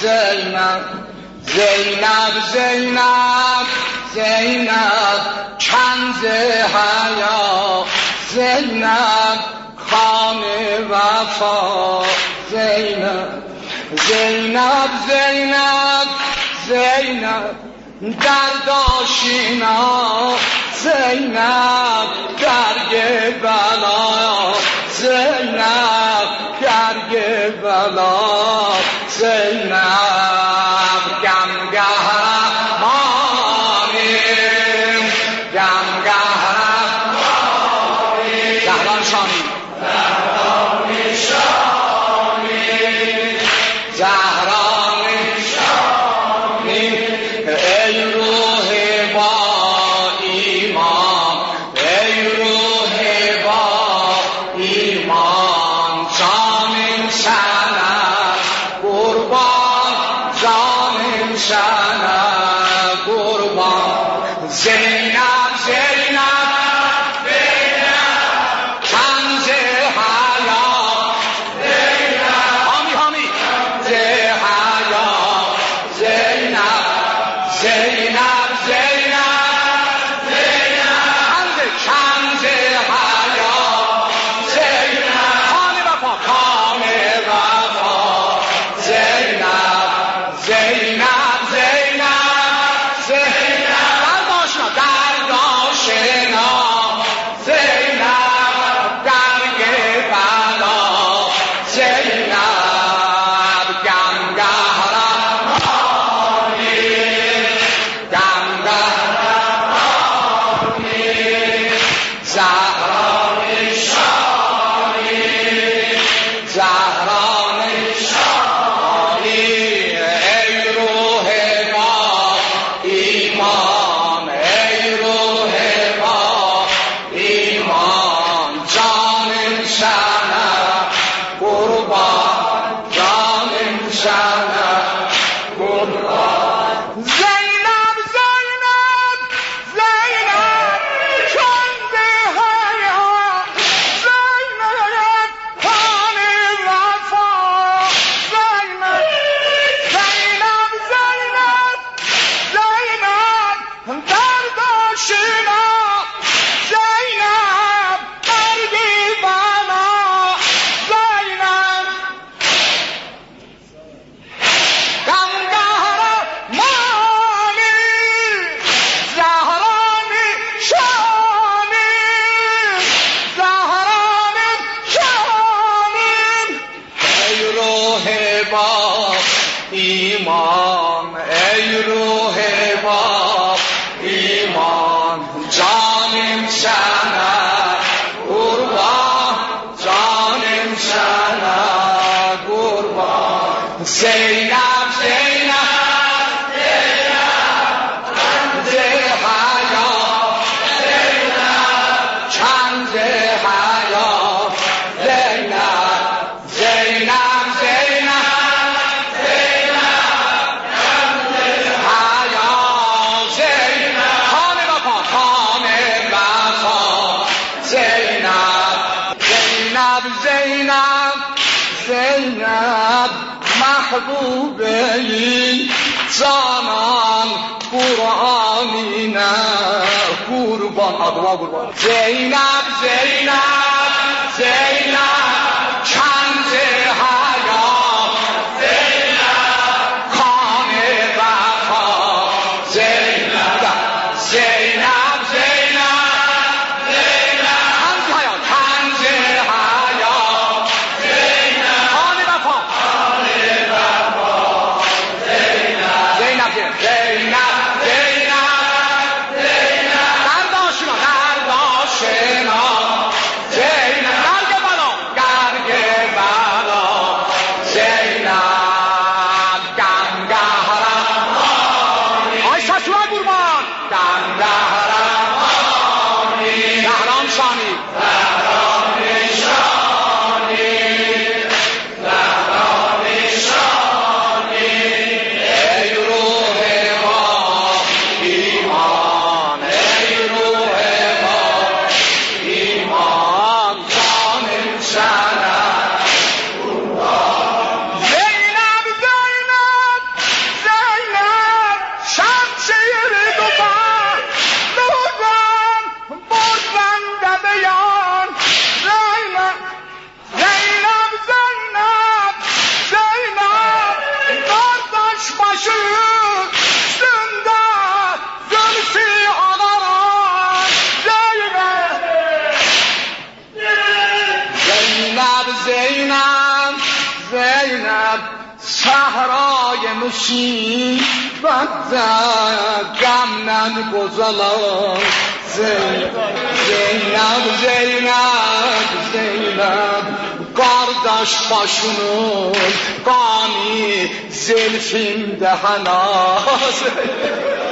زینب زینب زینب زینب کنز حیا زینب خان وفا زینب زینب زینب زینب درداشینا زینب درگ بلا زینب درگ بلا زینب گمگهرمانی گمگهرمانی زهران شانی زهران شانی ای روح با ایمان ای روح با ایمان جانم شنم قربان جانم شنم قربان زینب زینب کنز حیا زینب حامی حامی حیا زینب زینب زینب کنز حیا زینب خان وفا خان وفا زینب زینب زینب درداشنا درداشنا زینب درگ بلا زینب گمگهرمانی گمگهرمانی زهران شانی زهران شانی ای روح با ایمان ای روح با ایمان جانم شنم قربان جانم شنم قربان زینب زینب زینب کنز حیا زینب خان وفا زینب زینب زینب زینب درداشینا زینب درگی بنا زینب گمگهرمانی زهران شانی زهران شانی ای روح با ایمان ای روح با ایمان جانم شنم قربان جانم شنم قربان زینب زینب کنز حیا زینب کنز حیا زینب زینب زینب کنز حیا زینب خان وفا خان وفا زینب زینب زینب زینب محبوبه ای جانان قرآنی نه قربان آدما قربان زینب زینب زینب کنز حیا زینب خان وفا زینب زینب زینب کنز حیا کنز حیا زینب خان وفا زینب زینب درداشنا درداشنا زینب درگ بلا زینب گمگهرمانی آی سسوه قربان گمگهرمانی زهران شانی ای روح با ایمان ای روح با ایمان جانم شنم زینب زینب نوشی غمنم گذلان Zeynep, kardeş başının qani zelfimdə hənaz